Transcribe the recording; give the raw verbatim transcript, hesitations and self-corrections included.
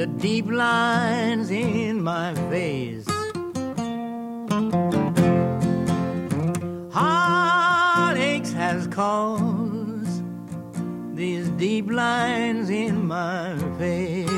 the deep lines in my face. Heartaches has caused these deep lines in my face.